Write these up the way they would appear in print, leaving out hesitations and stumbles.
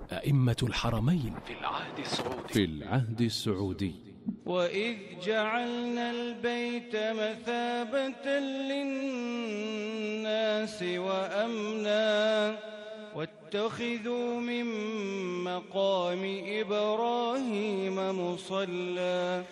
أئمة الحرمين في العهد السعودي. وإذ جعلنا البيت مثابة للناس وأمنا واتخذوا من مقام إبراهيم مصلى.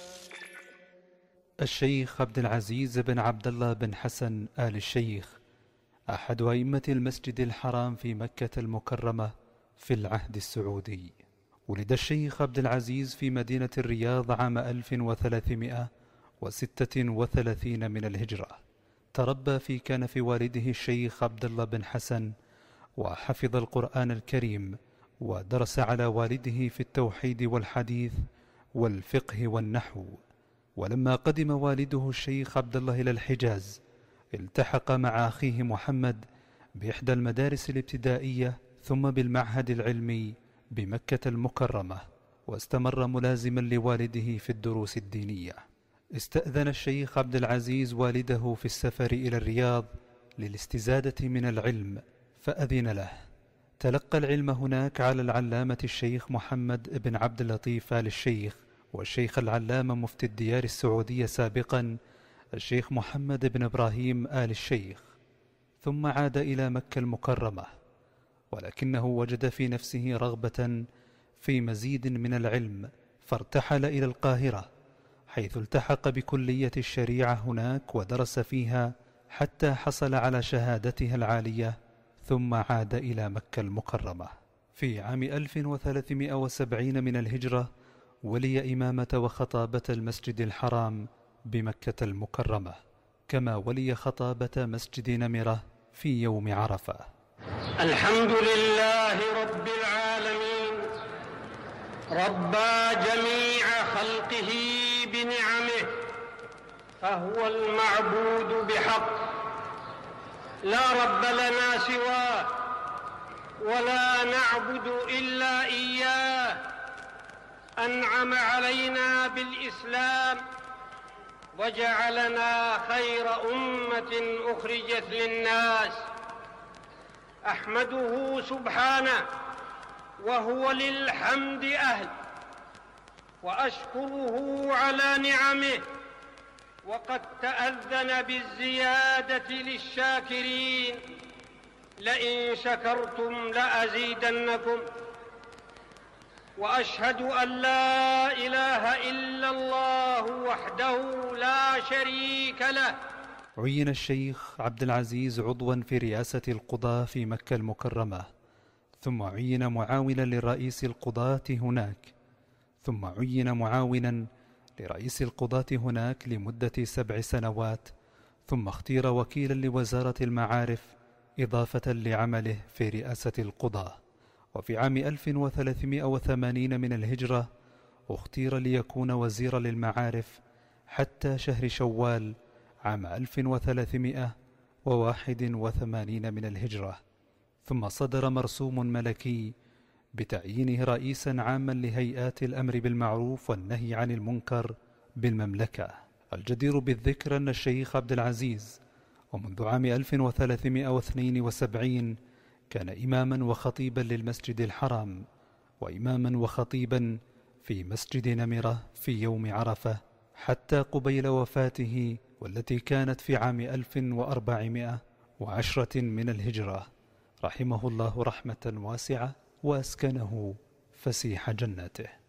الشيخ عبد العزيز بن عبد الله بن حسن آل الشيخ أحد أئمة المسجد الحرام في مكة المكرمة في العهد السعودي. ولد الشيخ عبد العزيز في مدينة الرياض عام 1336 من الهجرة. تربى في كنف والده الشيخ عبد الله بن حسن، وحفظ القرآن الكريم، ودرس على والده في التوحيد والحديث والفقه والنحو. ولما قدم والده الشيخ عبد الله إلى الحجاز، التحق مع أخيه محمد بإحدى المدارس الابتدائية ثم بالمعهد العلمي بمكة المكرمة، واستمر ملازما لوالده في الدروس الدينية. استأذن الشيخ عبد العزيز والده في السفر إلى الرياض للاستزادة من العلم، فأذن له. تلقى العلم هناك على العلامة الشيخ محمد بن عبد اللطيف آل الشيخ، والشيخ العلامة مفتي الديار السعودية سابقا الشيخ محمد بن إبراهيم آل الشيخ، ثم عاد إلى مكة المكرمة، ولكنه وجد في نفسه رغبة في مزيد من العلم، فارتحل إلى القاهرة، حيث التحق بكلية الشريعة هناك ودرس فيها حتى حصل على شهادتها العالية، ثم عاد إلى مكة المكرمة. في عام 1370 من الهجرة ولي إمامة وخطابة المسجد الحرام بمكة المكرمة، كما ولي خطابة مسجد نمرة في يوم عرفة. الحمد لله رب العالمين، ربى جميع خلقه بنعمه، فهو المعبود بحق، لا رب لنا سواه، ولا نعبد إلا إياه. أنعم علينا بالإسلام وجعلنا خير أمة أخرجت للناس. أحمده سبحانه وهو للحمد أهل، وأشكره على نعمه، وقد تأذن بالزيادة للشاكرين: لئن شكرتم لأزيدنكم. وأشهد أن لا إله إلا الله وحده لا شريك له. عين الشيخ عبد العزيز عضوا في رئاسة القضاة في مكة المكرمة، ثم عين معاونا لرئيس القضاة هناك، ثم عين معاونا لرئيس القضاة هناك لمدة 7 سنوات، ثم اختير وكيلا لوزارة المعارف إضافة لعمله في رئاسة القضاة. وفي عام 1380 من الهجرة اختير ليكون وزيرا للمعارف حتى شهر شوال عام 1381 من الهجرة، ثم صدر مرسوم ملكي بتعيينه رئيسا عاما لهيئات الأمر بالمعروف والنهي عن المنكر بالمملكة. الجدير بالذكر أن الشيخ عبد العزيز ومنذ عام 1372 كان إماما وخطيبا للمسجد الحرام، وإماما وخطيبا في مسجد نمرة في يوم عرفة، حتى قبيل وفاته، والتي كانت في عام 1410 من الهجرة، رحمه الله رحمة واسعة وأسكنه فسيح جنته.